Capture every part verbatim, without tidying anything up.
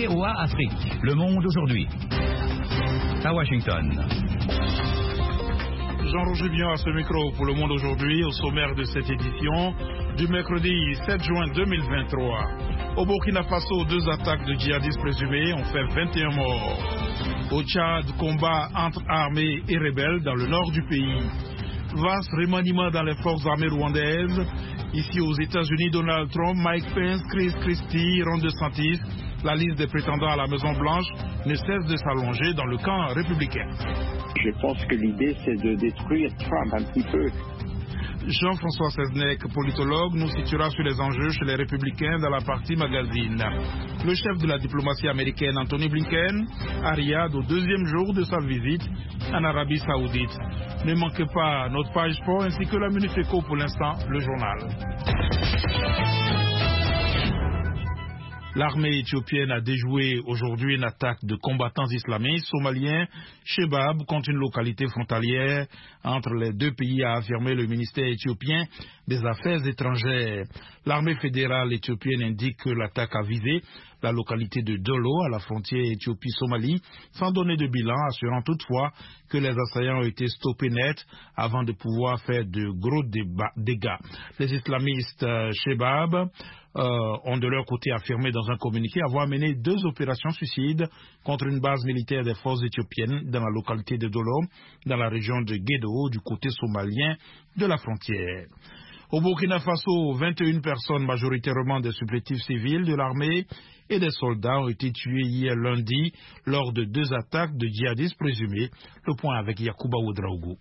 V O A Afrique. Le monde aujourd'hui. À Washington. Jean-Roger Vian à ce micro pour Le Monde aujourd'hui, au sommaire de cette édition du mercredi sept juin deux mille vingt-trois. Au Burkina Faso, deux attaques de djihadistes présumés ont fait vingt et un morts. Au Tchad, combat entre armées et rebelles dans le nord du pays. Vaste remaniement dans les forces armées rwandaises. Ici aux États-Unis, Donald Trump, Mike Pence, Chris Christie, Ron DeSantis. La liste des prétendants à la Maison-Blanche ne cesse de s'allonger dans le camp républicain. Je pense que l'idée, c'est de détruire Trump un petit peu. Jean-François Seznec, politologue, nous situera sur les enjeux chez les Républicains dans la partie magazine. Le chef de la diplomatie américaine, Anthony Blinken, à Riyad au deuxième jour de sa visite en Arabie Saoudite. Ne manquez pas notre page sport ainsi que la Minute Éco pour l'instant, le journal. L'armée éthiopienne a déjoué aujourd'hui une attaque de combattants islamistes somaliens Shebab contre une localité frontalière entre les deux pays, a affirmé le ministère éthiopien des Affaires étrangères. L'armée fédérale éthiopienne indique que l'attaque a visé la localité de Dolo à la frontière Éthiopie-Somalie sans donner de bilan, assurant toutefois que les assaillants ont été stoppés net avant de pouvoir faire de gros dégâts. Les islamistes euh, Shebab Euh, ont de leur côté affirmé dans un communiqué avoir mené deux opérations suicides contre une base militaire des forces éthiopiennes dans la localité de Dolo, dans la région de Gedo, du côté somalien de la frontière. Au Burkina Faso, vingt et une personnes, majoritairement des supplétifs civils de l'armée et des soldats, ont été tués hier lundi lors de deux attaques de djihadistes présumés. Le point avec Yacouba Ouedraogo.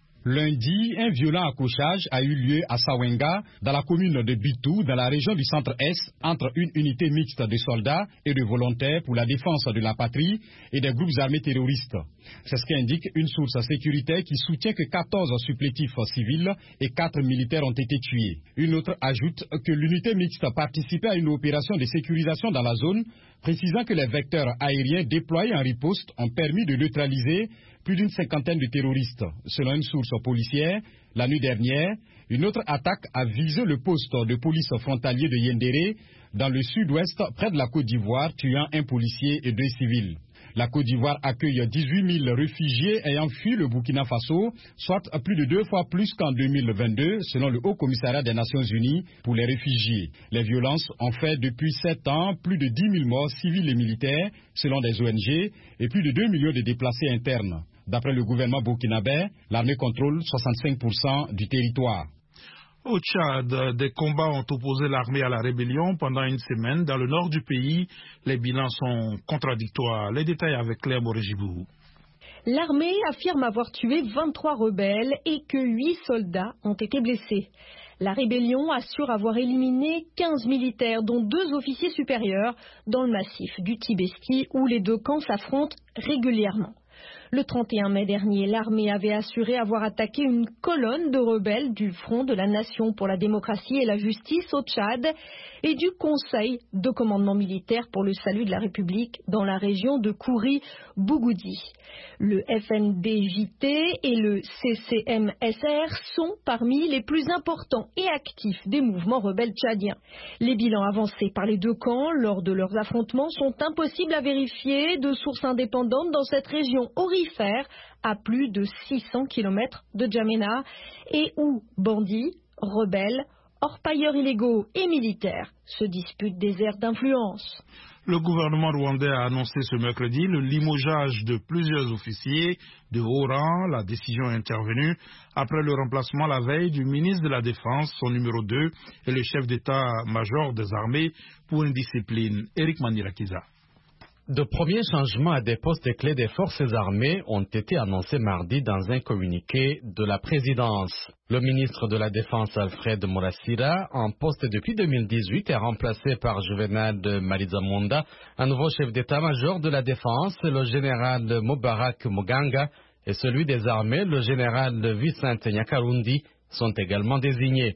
Lundi, un violent accrochage a eu lieu à Sawenga, dans la commune de Bitou, dans la région du centre-est, entre une unité mixte de soldats et de volontaires pour la défense de la patrie et des groupes armés terroristes. C'est ce qu'indique une source sécuritaire qui soutient que quatorze supplétifs civils et quatre militaires ont été tués. Une autre ajoute que l'unité mixte participait à une opération de sécurisation dans la zone, précisant que les vecteurs aériens déployés en riposte ont permis de neutraliser plus d'une cinquantaine de terroristes. Selon une source policière, la nuit dernière, une autre attaque a visé le poste de police frontalier de Yendéré, dans le sud-ouest, près de la Côte d'Ivoire, tuant un policier et deux civils. La Côte d'Ivoire accueille dix-huit mille réfugiés ayant fui le Burkina Faso, soit plus de deux fois plus qu'en deux mille vingt-deux, selon le Haut Commissariat des Nations Unies pour les réfugiés. Les violences ont fait depuis sept ans plus de dix mille morts civils et militaires, selon des O N G, et plus de deux millions de déplacés internes. D'après le gouvernement burkinabé, l'armée contrôle soixante-cinq pour cent du territoire. Au Tchad, des combats ont opposé l'armée à la rébellion pendant une semaine. Dans le nord du pays, les bilans sont contradictoires. Les détails avec Claire Borégibou. L'armée affirme avoir tué vingt-trois rebelles et que huit soldats ont été blessés. La rébellion assure avoir éliminé quinze militaires, dont deux officiers supérieurs, dans le massif du Tibesti, où les deux camps s'affrontent régulièrement. Le trente et un mai dernier, l'armée avait assuré avoir attaqué une colonne de rebelles du Front de la Nation pour la démocratie et la justice au Tchad et du Conseil de commandement militaire pour le salut de la République dans la région de Kouri-Bougoudi. Le F N D J T et le C C M S R sont parmi les plus importants et actifs des mouvements rebelles tchadiens. Les bilans avancés par les deux camps lors de leurs affrontements sont impossibles à vérifier de sources indépendantes dans cette région aurifère à plus de six cents kilomètres de Djamena et où bandits, rebelles, orpailleurs illégaux et militaires se disputent des aires d'influence. Le gouvernement rwandais a annoncé ce mercredi le limogeage de plusieurs officiers de haut rang. La décision est intervenue après le remplacement la veille du ministre de la Défense, son numéro deux, et le chef d'état-major des armées pour une discipline, Eric Manirakiza. De premiers changements à des postes clés des forces armées ont été annoncés mardi dans un communiqué de la présidence. Le ministre de la Défense Alfred Mourasira, en poste depuis deux mille dix-huit, est remplacé par Juvenal Marizamunda, un nouveau chef d'état-major de la Défense, le général Mubarak Muganga, et celui des armées, le général Vicente Nyakarundi, sont également désignés.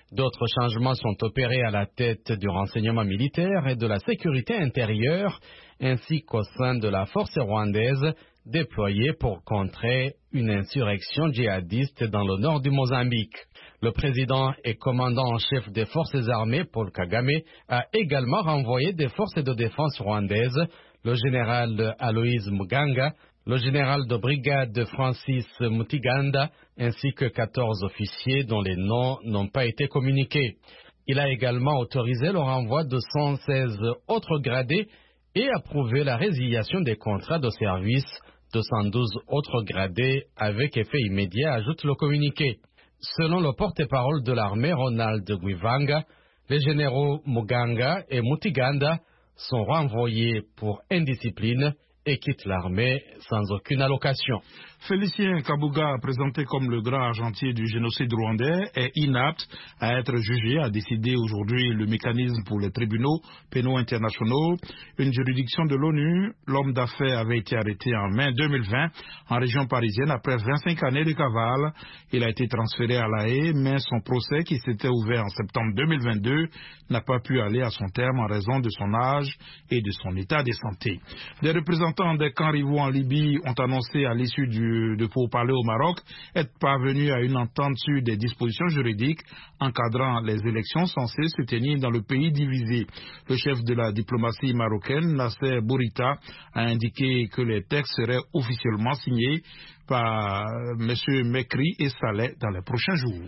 D'autres changements sont opérés à la tête du renseignement militaire et de la sécurité intérieure, ainsi qu'au sein de la force rwandaise déployée pour contrer une insurrection djihadiste dans le nord du Mozambique. Le président et commandant en chef des forces armées, Paul Kagame, a également renvoyé des forces de défense rwandaises, le général Aloïse Muganga, le général de brigade Francis Mutiganda, ainsi que quatorze officiers dont les noms n'ont pas été communiqués. Il a également autorisé le renvoi de cent seize autres gradés et approuvé la résiliation des contrats de service de cent douze autres gradés avec effet immédiat, ajoute le communiqué. Selon le porte-parole de l'armée, Ronald Guivanga, les généraux Muganga et Mutiganda sont renvoyés pour indiscipline et quittent l'armée sans aucune allocation. Félicien Kabuga, présenté comme le grand argentier du génocide rwandais, est inapte à être jugé, a décidé aujourd'hui le mécanisme pour les tribunaux pénaux internationaux. Une juridiction de l'ONU, l'homme d'affaires avait été arrêté en mai deux mille vingt en région parisienne après vingt-cinq années de cavale. Il a été transféré à La Haye, mais son procès qui s'était ouvert en septembre deux mille vingt-deux n'a pas pu aller à son terme en raison de son âge et de son état de santé. Des représentants des camps rivaux en Libye ont annoncé à l'issue du de pourparlers au Maroc être parvenus à une entente sur des dispositions juridiques encadrant les élections censées se tenir dans le pays divisé. Le chef de la diplomatie marocaine, Nasser Bourita, a indiqué que les textes seraient officiellement signés par M. Mekri et Saleh dans les prochains jours.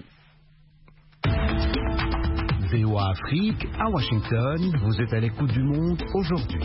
V O A Afrique, à Washington, vous êtes à l'écoute du monde aujourd'hui.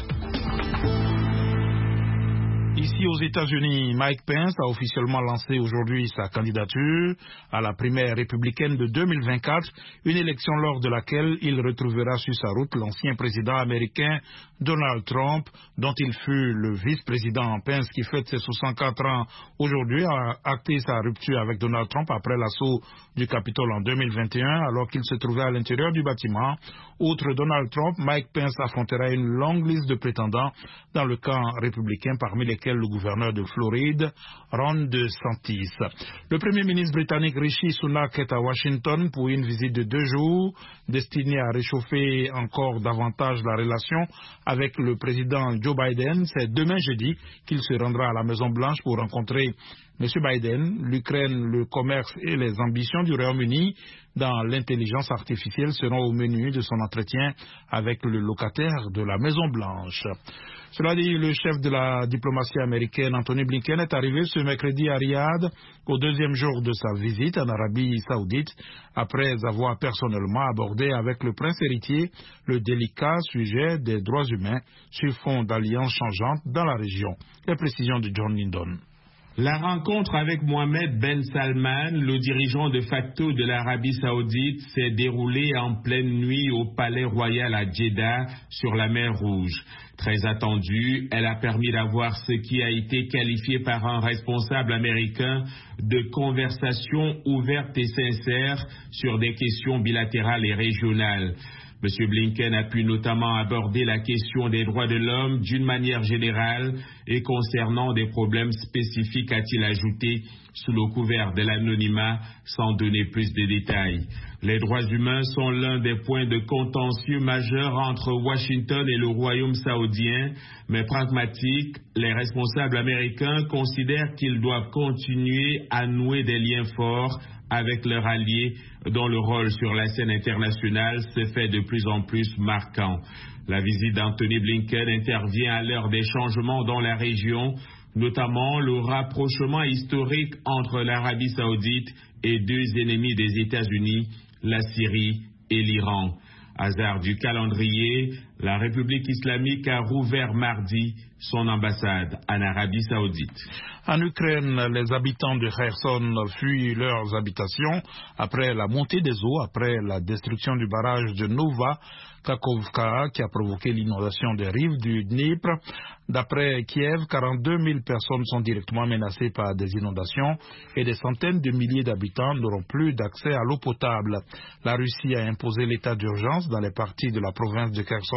Ici aux États-Unis, Mike Pence a officiellement lancé aujourd'hui sa candidature à la primaire républicaine de deux mille vingt-quatre, une élection lors de laquelle il retrouvera sur sa route l'ancien président américain Donald Trump, dont il fut le vice-président. Pence, qui fête ses soixante-quatre ans aujourd'hui, a acté sa rupture avec Donald Trump après l'assaut du Capitole en deux mille vingt et un, alors qu'il se trouvait à l'intérieur du bâtiment. Outre Donald Trump, Mike Pence affrontera une longue liste de prétendants dans le camp républicain, parmi lesquels le gouverneur de Floride, Ron DeSantis. Le premier ministre britannique Rishi Sunak est à Washington pour une visite de deux jours destinée à réchauffer encore davantage la relation avec le président Joe Biden. C'est demain jeudi qu'il se rendra à la Maison-Blanche pour rencontrer M. Biden. L'Ukraine, le commerce et les ambitions du Royaume-Uni dans l'intelligence artificielle seront au menu de son entretien avec le locataire de la Maison-Blanche. Cela dit, le chef de la diplomatie américaine, Anthony Blinken, est arrivé ce mercredi à Riyad au deuxième jour de sa visite en Arabie Saoudite, après avoir personnellement abordé avec le prince héritier le délicat sujet des droits humains sur fond d'alliances changeantes dans la région. Les précisions de John Lindon. La rencontre avec Mohamed Ben Salman, le dirigeant de facto de l'Arabie Saoudite, s'est déroulée en pleine nuit au Palais Royal à Jeddah, sur la mer Rouge. Très attendue, elle a permis d'avoir ce qui a été qualifié par un responsable américain de conversation ouverte et sincère sur des questions bilatérales et régionales. M. Blinken a pu notamment aborder la question des droits de l'homme d'une manière générale et concernant des problèmes spécifiques, a-t-il ajouté, sous le couvert de l'anonymat, sans donner plus de détails. Les droits humains sont l'un des points de contentieux majeurs entre Washington et le Royaume saoudien, mais pragmatiques, les responsables américains considèrent qu'ils doivent continuer à nouer des liens forts avec leurs alliés dont le rôle sur la scène internationale se fait de plus en plus marquant. La visite d'Anthony Blinken intervient à l'heure des changements dans la région, notamment le rapprochement historique entre l'Arabie Saoudite et deux ennemis des États-Unis, la Syrie et l'Iran. Hasard du calendrier, la République islamique a rouvert mardi son ambassade en Arabie Saoudite. En Ukraine, les habitants de Kherson fuient leurs habitations après la montée des eaux, après la destruction du barrage de Nova Kakhovka qui a provoqué l'inondation des rives du Dnipro. D'après Kiev, quarante-deux mille personnes sont directement menacées par des inondations et des centaines de milliers d'habitants n'auront plus d'accès à l'eau potable. La Russie a imposé l'état d'urgence dans les parties de la province de Kherson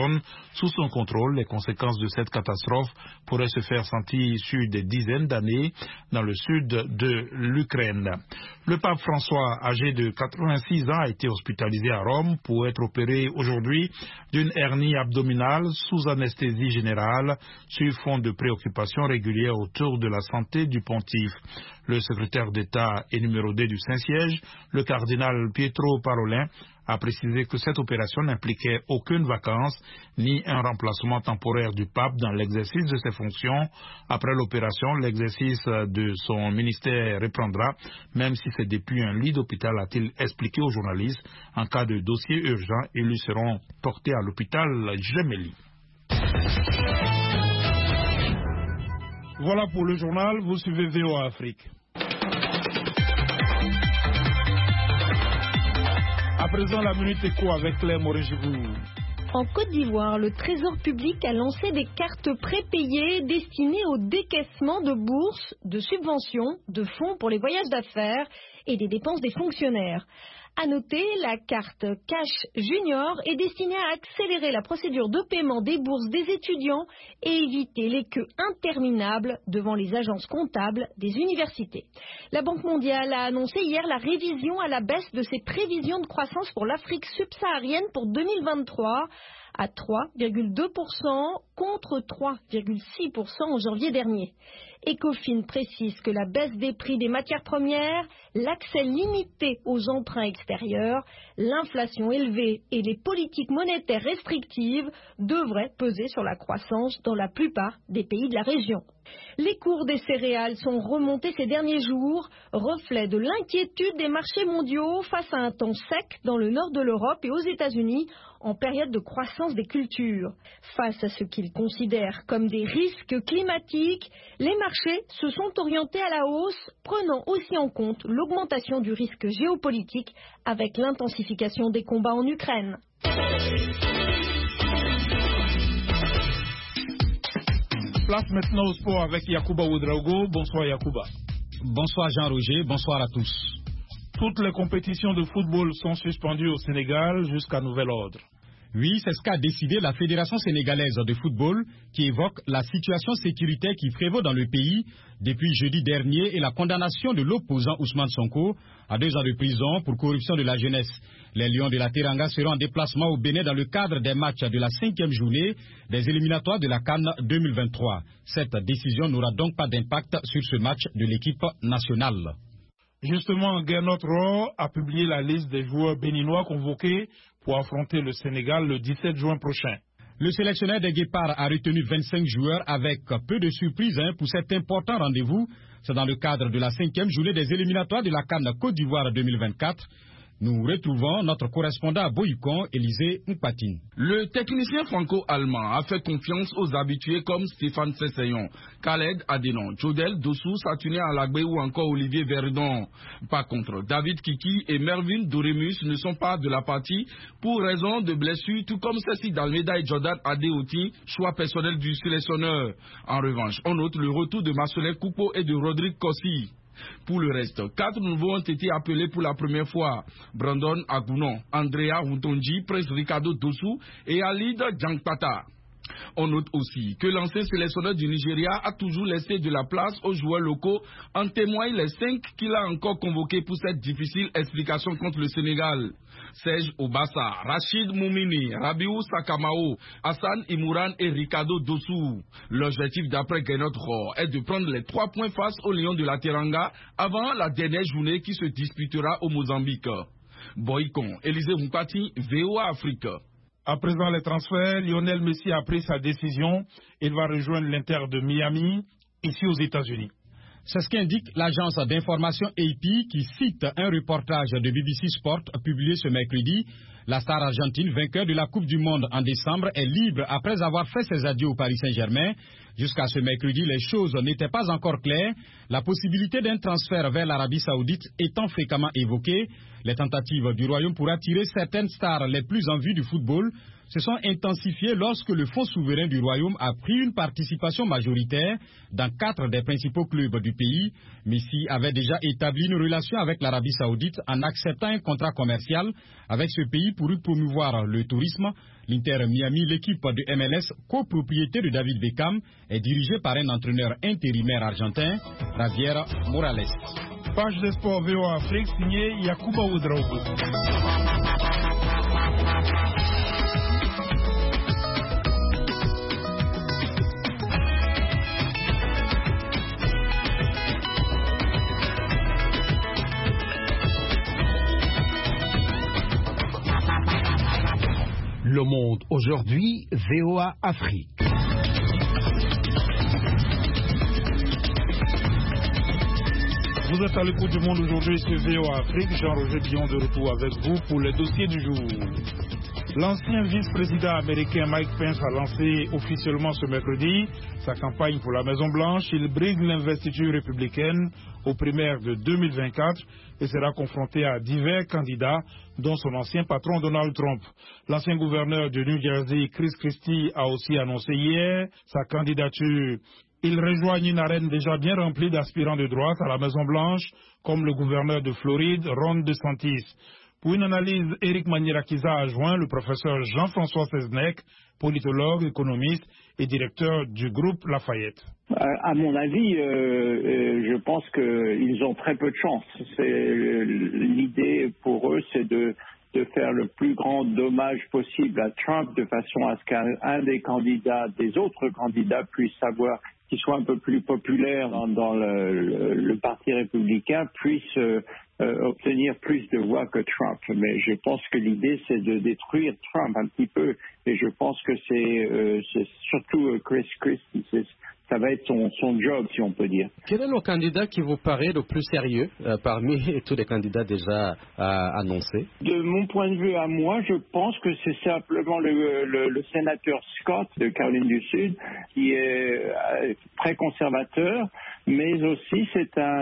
zone sous son contrôle. Les conséquences de cette catastrophe pourraient se faire sentir sur des dizaines d'années dans le sud de l'Ukraine. Le pape François, âgé de quatre-vingt-six ans, a été hospitalisé à Rome pour être opéré aujourd'hui d'une hernie abdominale sous anesthésie générale sur fond de préoccupations régulières autour de la santé du pontife. Le secrétaire d'État et numéro deux du Saint-Siège, le cardinal Pietro Parolin, a précisé que cette opération n'impliquait aucune vacance ni un remplacement temporaire du pape dans l'exercice de ses fonctions. Après l'opération, l'exercice de son ministère reprendra, même si c'est depuis un lit d'hôpital, a-t-il expliqué aux journalistes. En cas de dossier urgent, ils lui seront portés à l'hôpital Gemelli. Voilà pour le journal, vous suivez V O A Afrique. À présent, la minute éco avec Claire Morégibou. En Côte d'Ivoire, le Trésor public a lancé des cartes prépayées destinées au décaissement de bourses, de subventions, de fonds pour les voyages d'affaires et des dépenses des fonctionnaires. À noter, la carte Cash Junior est destinée à accélérer la procédure de paiement des bourses des étudiants et éviter les queues interminables devant les agences comptables des universités. La Banque mondiale a annoncé hier la révision à la baisse de ses prévisions de croissance pour l'Afrique subsaharienne pour deux mille vingt-trois à trois virgule deux pour cent contre trois virgule six pour cent en janvier dernier. Ecofin précise que la baisse des prix des matières premières, l'accès limité aux emprunts extérieurs, l'inflation élevée et les politiques monétaires restrictives devraient peser sur la croissance dans la plupart des pays de la région. Les cours des céréales sont remontés ces derniers jours, reflet de l'inquiétude des marchés mondiaux face à un temps sec dans le nord de l'Europe et aux États-Unis en période de croissance des cultures. Face à ce qu'ils considèrent comme des risques climatiques, les marchés se sont orientés à la hausse, prenant aussi en compte l'augmentation du risque géopolitique avec l'intensification des combats en Ukraine. Place maintenant au sport avec Yacouba Ouedraogo. Bonsoir Yacouba. Bonsoir Jean-Roger, bonsoir à tous. Toutes les compétitions de football sont suspendues au Sénégal jusqu'à nouvel ordre. Oui, c'est ce qu'a décidé la Fédération sénégalaise de football qui évoque la situation sécuritaire qui prévaut dans le pays depuis jeudi dernier et la condamnation de l'opposant Ousmane Sonko à deux ans de prison pour corruption de la jeunesse. Les Lions de la Teranga seront en déplacement au Bénin dans le cadre des matchs de la cinquième journée des éliminatoires de la CAN deux mille vingt-trois. Cette décision n'aura donc pas d'impact sur ce match de l'équipe nationale. Justement, Gernot Rohr a publié la liste des joueurs béninois convoqués pour affronter le Sénégal le dix-sept juin prochain. Le sélectionneur des Guépards a retenu vingt-cinq joueurs avec peu de surprises hein, pour cet important rendez-vous. C'est dans le cadre de la cinquième journée des éliminatoires de la CAN Côte d'Ivoire deux mille vingt-quatre. Nous retrouvons notre correspondant à Boycon, Élisée Mpatine. Le technicien franco-allemand a fait confiance aux habitués comme Stéphane Sesseyon, Khaled Adenon, Jodel Dossou, Saturné Alagbe ou encore Olivier Verdon. Par contre, David Kiki et Mervyn Doremus ne sont pas de la partie pour raison de blessures, tout comme Cécile Dalmeda et Jordan Adeoti, choix personnel du sélectionneur. En revanche, on note le retour de Marcelin Coupeau et de Rodrigue Kossi. Pour le reste, quatre nouveaux ont été appelés pour la première fois. Brandon Agounon, Andrea Routonji, Prince Ricardo Dossou et Alid Djankpata. On note aussi que l'ancien sélectionneur du Nigeria a toujours laissé de la place aux joueurs locaux, en témoignent les cinq qu'il a encore convoqués pour cette difficile explication contre le Sénégal. Serge Obassa, Rachid Moumini, Rabiou Sakamao, Hassan Imouran et Ricardo Dossou. L'objectif d'après Gernot Rohr est de prendre les trois points face aux Lions de la Teranga avant la dernière journée qui se disputera au Mozambique. Boycon, Élisée Mpati, V O A Afrique. À présent, les transferts, Lionel Messi a pris sa décision. Il va rejoindre l'Inter de Miami, ici aux États-Unis. C'est ce qu'indique l'agence d'information A P qui cite un reportage de B B C Sport publié ce mercredi. La star argentine, vainqueur de la Coupe du Monde en décembre, est libre après avoir fait ses adieux au Paris Saint-Germain. Jusqu'à ce mercredi, les choses n'étaient pas encore claires. La possibilité d'un transfert vers l'Arabie Saoudite étant fréquemment évoquée, les tentatives du Royaume pour attirer certaines stars les plus en vue du football se sont intensifiées lorsque le Fonds souverain du Royaume a pris une participation majoritaire dans quatre des principaux clubs du pays. Messi avait déjà établi une relation avec l'Arabie Saoudite en acceptant un contrat commercial avec ce pays pour y promouvoir le tourisme. L'Inter Miami, l'équipe de M L S, copropriété de David Beckham, est dirigée par un entraîneur intérimaire argentin, Javier Morales. Page de sport V O A Afrique, signé Yakuba Ouedraogo. Le Monde aujourd'hui, V O A Afrique. Vous êtes à l'écoute du Monde aujourd'hui sur V O A Afrique. Jean-Roger Billon de retour avec vous pour les dossiers du jour. L'ancien vice-président américain Mike Pence a lancé officiellement ce mercredi sa campagne pour la Maison-Blanche. Il brigue l'investiture républicaine aux primaires de deux mille vingt-quatre et sera confronté à divers candidats, dont son ancien patron Donald Trump. L'ancien gouverneur de New Jersey, Chris Christie, a aussi annoncé hier sa candidature. Il rejoignent une arène déjà bien remplie d'aspirants de droite à la Maison-Blanche, comme le gouverneur de Floride, Ron DeSantis. Pour une analyse, Éric Manierakiza a joint le professeur Jean-François Seznec, politologue, économiste et directeur du groupe Lafayette. À mon avis, euh, euh, je pense qu'ils ont très peu de chance. C'est, l'idée pour eux, c'est de, de faire le plus grand dommage possible à Trump, de façon à ce qu'un des candidats, des autres candidats, puisse savoir qui soit un peu plus populaire dans, dans le, le, le parti républicain, puisse euh, euh, obtenir plus de voix que Trump. Mais je pense que l'idée, c'est de détruire Trump un petit peu. Et je pense que c'est, euh, c'est surtout Chris Christie. C'est, ça va être son, son job, si on peut dire. Quel est le candidat qui vous paraît le plus sérieux euh, parmi tous les candidats déjà euh, annoncés? De mon point de vue à moi, je pense que c'est simplement le, le, le sénateur Scott de Caroline du Sud, qui est euh, très conservateur, mais aussi c'est, un,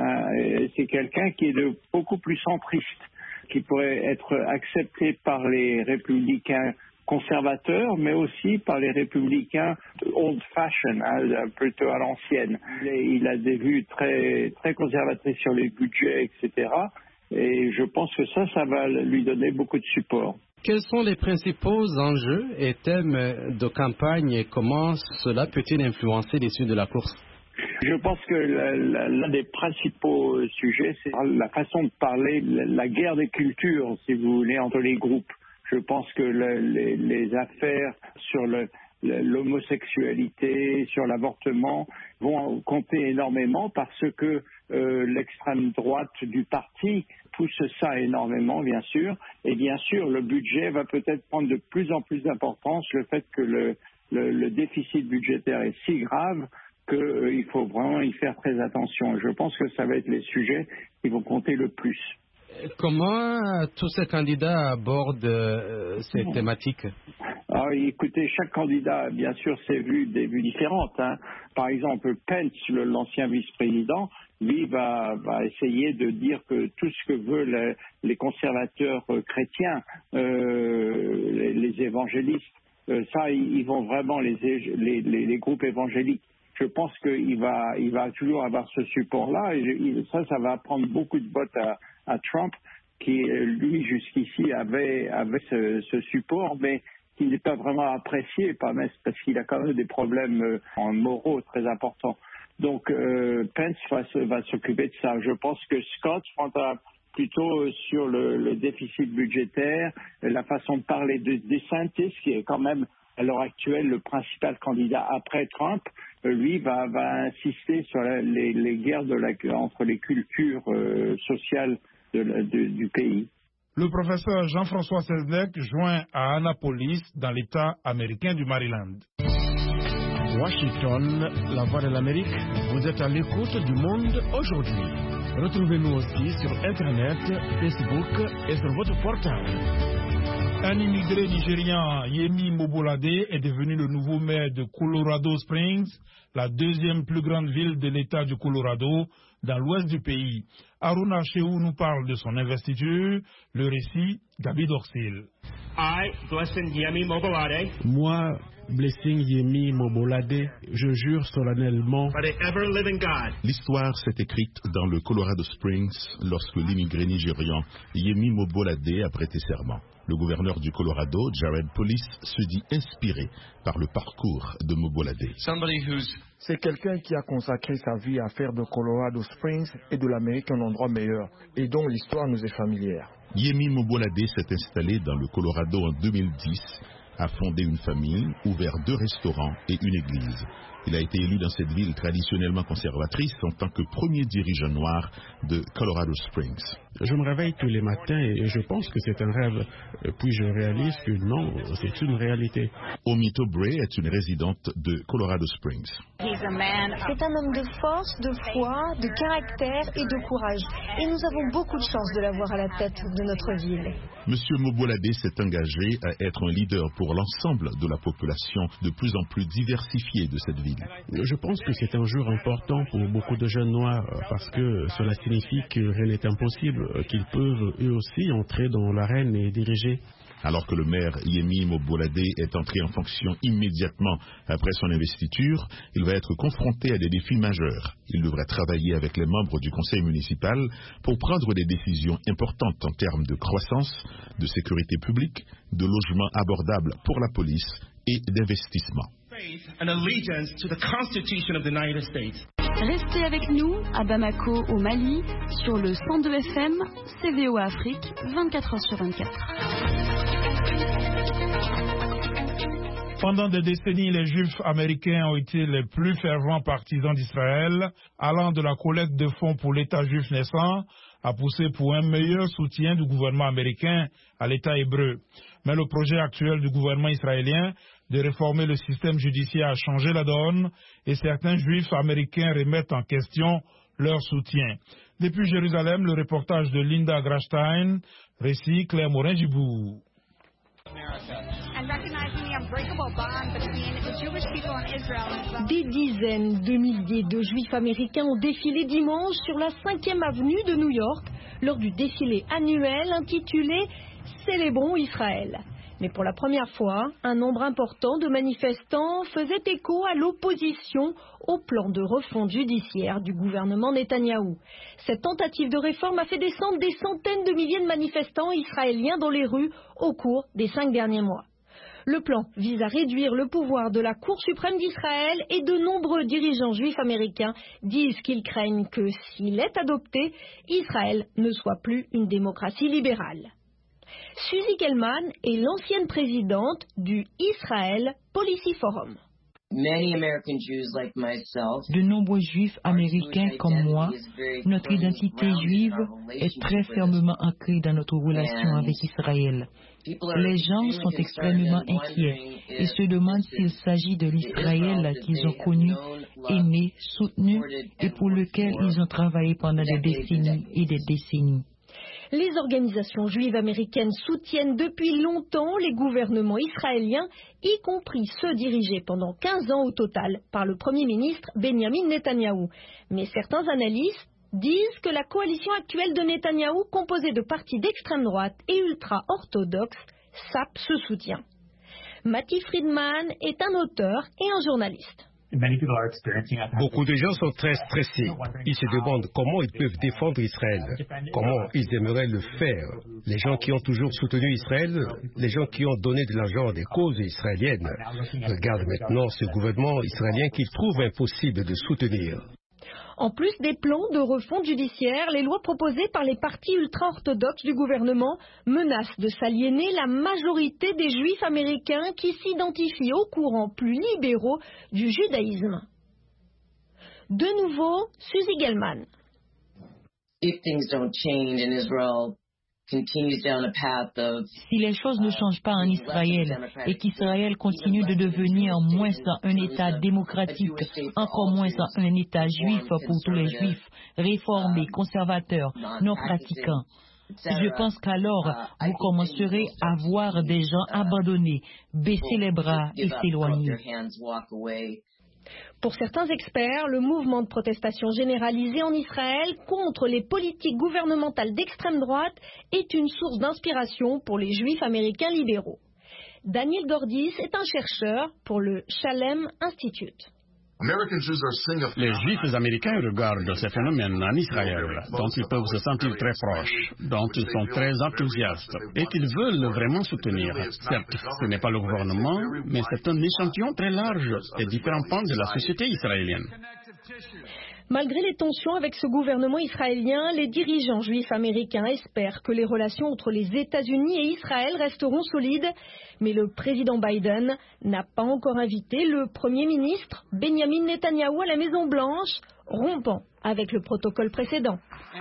un, c'est quelqu'un qui est de beaucoup plus centriste, qui pourrait être accepté par les républicains conservateurs, mais aussi par les républicains old-fashioned, hein, plutôt à l'ancienne. Il a des vues très, très conservatrices sur les budgets, et cetera. Et je pense que ça, ça va lui donner beaucoup de support. Quels sont les principaux enjeux et thèmes de campagne et comment cela peut-il influencer l'issue de la course? Je pense que l'un des principaux sujets, c'est la façon de parler, la guerre des cultures, si vous voulez, entre les groupes. Je pense que le, les, les affaires sur le, l'homosexualité, sur l'avortement vont compter énormément parce que euh, l'extrême droite du parti pousse ça énormément, bien sûr. Et bien sûr, le budget va peut-être prendre de plus en plus d'importance, le fait que le, le, le déficit budgétaire est si grave qu'il euh, faut vraiment y faire très attention. Je pense que ça va être les sujets qui vont compter le plus. Comment tous ces candidats abordent euh, ces thématiques? Alors, écoutez, chaque candidat, bien sûr, s'est vu des vues différentes. Hein. Par exemple, Pence, le, l'ancien vice-président, lui va, va essayer de dire que tout ce que veulent les, les conservateurs euh, chrétiens, euh, les, les évangélistes, euh, ça, ils, ils vont vraiment les, les, les, les groupes évangéliques. Je pense qu'il va, il va toujours avoir ce support-là, et il, ça, ça va prendre beaucoup de votes à, à Trump, qui, lui, jusqu'ici, avait, avait ce, ce support, mais qui n'est pas vraiment apprécié par Metz, parce qu'il a quand même des problèmes euh, moraux très importants. Donc, euh, Pence va, va s'occuper de ça. Je pense que Scott prendra plutôt sur le, le déficit budgétaire, la façon de parler de DeSantis, qui est quand même à l'heure actuelle le principal candidat après Trump. Lui va, va insister sur la, les, les guerres de la, entre les cultures euh, sociales de la, de, du pays. Le professeur Jean-François Seznec joint à Annapolis dans l'État américain du Maryland. Washington, la voix de l'Amérique, vous êtes à l'écoute du Monde aujourd'hui. Retrouvez-nous aussi sur Internet, Facebook et sur votre portable. Un immigré nigérian, Yemi Mobolade, est devenu le nouveau maire de Colorado Springs, la deuxième plus grande ville de l'État du Colorado, dans l'ouest du pays. Aruna Shehu nous parle de son investiture. Le récit, David Orsil. I, Blessing Yemi Mobolade, Moi, Blessing Yemi Mobolade, je jure solennellement by the ever-living God, L'histoire s'est écrite dans le Colorado Springs lorsque l'immigré nigérian Yemi Mobolade a prêté serment. Le gouverneur du Colorado, Jared Polis, se dit inspiré par le parcours de Mobolade. C'est quelqu'un qui a consacré sa vie à faire de Colorado Springs et de l'Amérique un endroit meilleur, et dont l'histoire nous est familière. Yemi Mobolade s'est installé dans le Colorado en deux mille dix, a fondé une famille, ouvert deux restaurants et une église. Il a été élu dans cette ville traditionnellement conservatrice en tant que premier dirigeant noir de Colorado Springs. Je me réveille tous les matins et je pense que c'est un rêve. Puis je réalise que non, c'est une réalité. Omito Bray est une résidente de Colorado Springs. C'est un homme de force, de foi, de caractère et de courage. Et nous avons beaucoup de chance de l'avoir à la tête de notre ville. Monsieur Mobolade s'est engagé à être un leader pour l'ensemble de la population de plus en plus diversifiée de cette ville. Je pense que c'est un jour important pour beaucoup de jeunes noirs parce que cela signifie que rien n'est impossible, qu'ils peuvent eux aussi entrer dans l'arène et diriger. Alors que le maire Yemi Mobolade est entré en fonction immédiatement après son investiture, il va être confronté à des défis majeurs. Il devrait travailler avec les membres du conseil municipal pour prendre des décisions importantes en termes de croissance, de sécurité publique, de logement abordable pour la police et d'investissement. Restez avec nous à Bamako au Mali sur le cent deux F M, C V O Afrique, vingt-quatre heures sur vingt-quatre. Pendant des décennies, les Juifs américains ont été les plus fervents partisans d'Israël, allant de la collecte de fonds pour l'État juif naissant à pousser pour un meilleur soutien du gouvernement américain à l'État hébreu. Mais le projet actuel du gouvernement israélien de réformer le système judiciaire a changé la donne et certains Juifs américains remettent en question leur soutien. Depuis Jérusalem, le reportage de Linda Grashstein, récit Claire Morin-Gibou. Des dizaines de milliers de Juifs américains ont défilé dimanche sur la cinquième avenue de New York lors du défilé annuel intitulé « Célébrons Israël ». Mais pour la première fois, un nombre important de manifestants faisait écho à l'opposition au plan de refonte judiciaire du gouvernement Netanyahou. Cette tentative de réforme a fait descendre des centaines de milliers de manifestants israéliens dans les rues au cours des cinq derniers mois. Le plan vise à réduire le pouvoir de la Cour suprême d'Israël et de nombreux dirigeants juifs américains disent qu'ils craignent que, s'il est adopté, Israël ne soit plus une démocratie libérale. Suzy Gelman est l'ancienne présidente du Israel Policy Forum. De nombreux juifs américains comme moi, notre identité juive est très fermement ancrée dans notre relation avec Israël. Les gens sont extrêmement inquiets et se demandent s'il s'agit de l'Israël qu'ils ont connu, aimé, soutenu et pour lequel ils ont travaillé pendant des décennies et des décennies. Les organisations juives américaines soutiennent depuis longtemps les gouvernements israéliens, y compris ceux dirigés pendant quinze ans au total par le Premier ministre Benjamin Netanyahou. Mais certains analystes disent que la coalition actuelle de Netanyahou, composée de partis d'extrême droite et ultra-orthodoxes, sape ce soutien. Matty Friedman est un auteur et un journaliste. Beaucoup de gens sont très stressés. Ils se demandent comment ils peuvent défendre Israël, comment ils aimeraient le faire. Les gens qui ont toujours soutenu Israël, les gens qui ont donné de l'argent à des causes israéliennes, regardent maintenant ce gouvernement israélien qu'ils trouvent impossible de soutenir. En plus des plans de refonte judiciaire, les lois proposées par les partis ultra-orthodoxes du gouvernement menacent de s'aliéner la majorité des juifs américains qui s'identifient aux courants plus libéraux du judaïsme. De nouveau, Suzy Gelman. If things don't change in Israel, Si les choses ne changent pas en Israël et qu'Israël continue de devenir moins un État démocratique, encore moins un État juif pour tous les juifs, réformés, conservateurs, non pratiquants, Je pense qu'alors, vous commencerez à voir des gens abandonner, baisser les bras et s'éloigner. Pour certains experts, le mouvement de protestation généralisé en Israël contre les politiques gouvernementales d'extrême droite est une source d'inspiration pour les juifs américains libéraux. Daniel Gordis est un chercheur pour le Shalem Institute. Les Juifs américains regardent ces phénomènes en Israël, dont ils peuvent se sentir très proches, dont ils sont très enthousiastes et qu'ils veulent vraiment soutenir. Certes, ce n'est pas le gouvernement, mais c'est un échantillon très large des différents pans de la société israélienne. Malgré les tensions avec ce gouvernement israélien, les dirigeants juifs américains espèrent que les relations entre les États-Unis et Israël resteront solides. Mais le président Biden n'a pas encore invité le Premier ministre Benjamin Netanyahou à la Maison-Blanche, rompant avec le protocole précédent.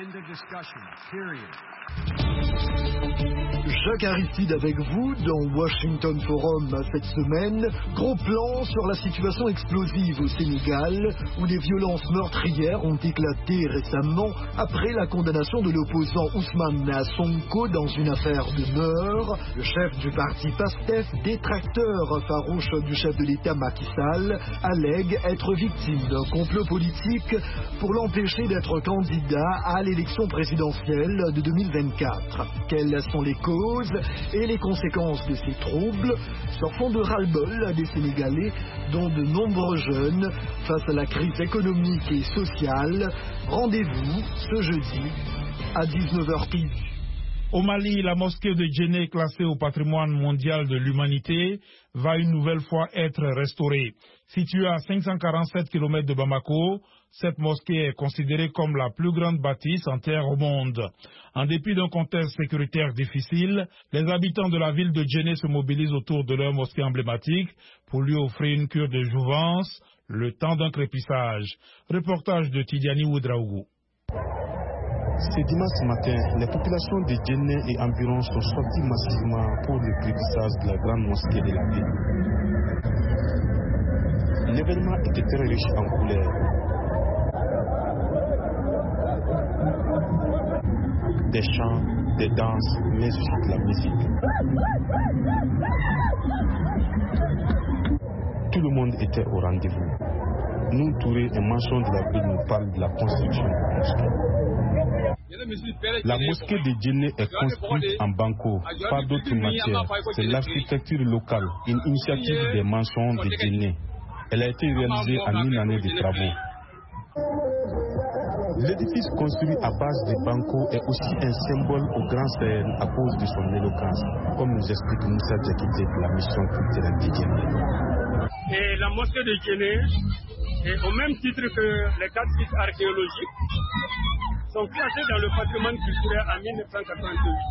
Jacques Aristide avec vous dans Washington Forum cette semaine. Gros plan sur la situation explosive au Sénégal où des violences meurtrières ont éclaté récemment après la condamnation de l'opposant Ousmane Sonko dans une affaire de meurtre. Le chef du parti PASTEF, détracteur farouche du chef de l'État Macky Sall, allègue être victime d'un complot politique pour l'empêcher d'être candidat à l'élection présidentielle de deux mille vingt-quatre. Quelles sont les causes et les conséquences de ces troubles sur fond de ras-le-bol des Sénégalais, dont de nombreux jeunes, face à la crise économique et sociale. Rendez-vous ce jeudi à dix-neuf heures pile. Au Mali, la mosquée de Djenné, classée au patrimoine mondial de l'humanité, va une nouvelle fois être restaurée. Située à cinq cent quarante-sept kilomètres de Bamako, cette mosquée est considérée comme la plus grande bâtisse en terre au monde. En dépit d'un contexte sécuritaire difficile, les habitants de la ville de Djenné se mobilisent autour de leur mosquée emblématique pour lui offrir une cure de jouvence, le temps d'un crépissage. Reportage de Tidiani Oudraougou. Ce dimanche matin, les populations de Djenné et environ sont sorties massivement pour le crépissage de la grande mosquée de la ville. L'événement était très riche en couleurs. Des chants, des danses, mais aussi de la musique. Tout le monde était au rendez-vous. Nous, Touré, un manchon de la ville, nous parle de la construction de la mosquée. La mosquée de Djenné est construite en banco, pas d'autre matière. C'est l'architecture locale, une initiative des manchons de Djenné. Elle a été réalisée en une année de travaux. L'édifice construit à base de banco est aussi un symbole au Grand Sahel à cause de son éloquence, comme nous explique Moussa Diakité de la mission culturelle de Djenné. Et la mosquée de Djenné, au même titre que les quatre sites archéologiques, sont classés dans le patrimoine culturel en mille neuf cent quatre-vingt-deux.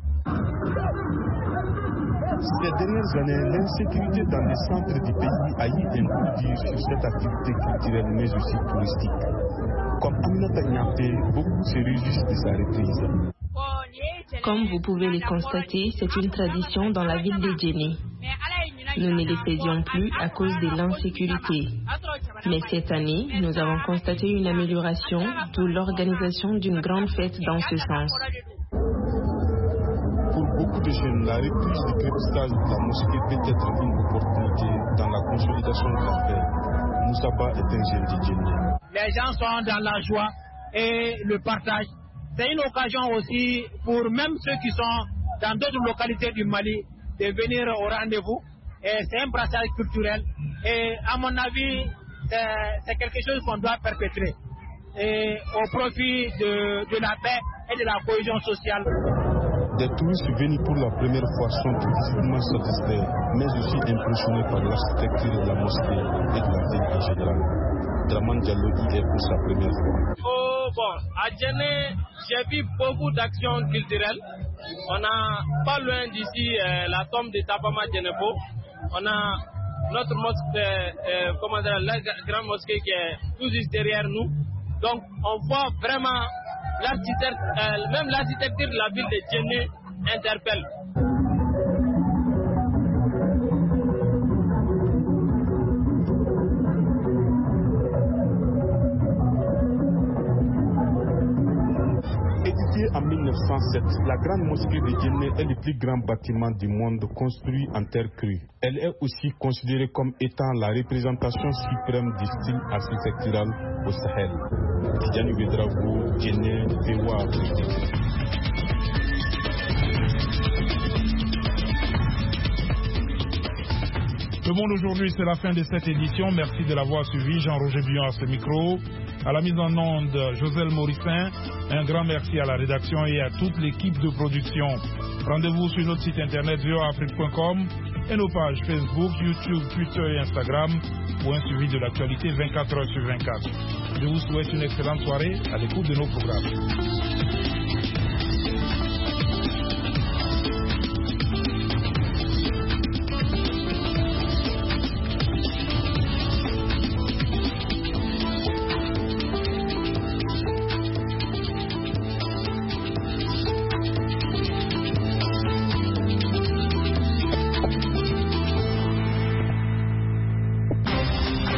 Ces dernières années, l'insécurité dans les centres du pays a eu un coup dur sur cette activité culturelle mais aussi touristique. Comme Aminata Niaté, beaucoup se réjouissent de sa reprise. Comme vous pouvez le constater, c'est une tradition dans la ville de Djenné. Nous ne les faisions plus à cause de l'insécurité. Mais cette année, nous avons constaté une amélioration, d'où l'organisation d'une grande fête dans ce sens. Pour beaucoup de jeunes, la reprise du crépissage de la mosquée peut être une opportunité dans la consolidation de la paix. Moussaba est un jeune de Djenné. Les gens sont dans la joie et le partage. C'est une occasion aussi pour même ceux qui sont dans d'autres localités du Mali de venir au rendez-vous. Et c'est un brassage culturel. Et à mon avis, c'est quelque chose qu'on doit perpétrer. Et au profit de, de la paix et de la cohésion sociale. Des touristes venus pour la première fois sont difficilement satisfaits, mais aussi impressionnés par l'architecture de la mosquée et de la ville en général. Draman Diallo y est pour sa première fois. Oh, bon, à Djenné, j'ai vu beaucoup d'actions culturelles. On a pas loin d'ici euh, la tombe de Tapama Djennépo. On a notre mosquée, euh, comment dire, la grande mosquée qui est tout juste derrière nous. Donc, on voit vraiment l'architecture, euh, même l'architecture de la ville de Djenné interpelle. Édifiée en mille neuf cent sept, la grande mosquée de Djenné est le plus grand bâtiment du monde construit en terre crue. Elle est aussi considérée comme étant la représentation suprême du style architectural au Sahel. Tidjani Ouedraogo, Djenné, V O A Afrique. Le Monde aujourd'hui, c'est la fin de cette édition. Merci de l'avoir suivi. Jean-Roger Bion à ce micro. À la mise en onde, Joselle Morissin. Un grand merci à la rédaction et à toute l'équipe de production. Rendez-vous sur notre site internet v o a afrique point com et nos pages Facebook, YouTube, Twitter et Instagram pour un suivi de l'actualité vingt-quatre heures sur vingt-quatre. Je vous souhaite une excellente soirée à l'écoute de nos programmes.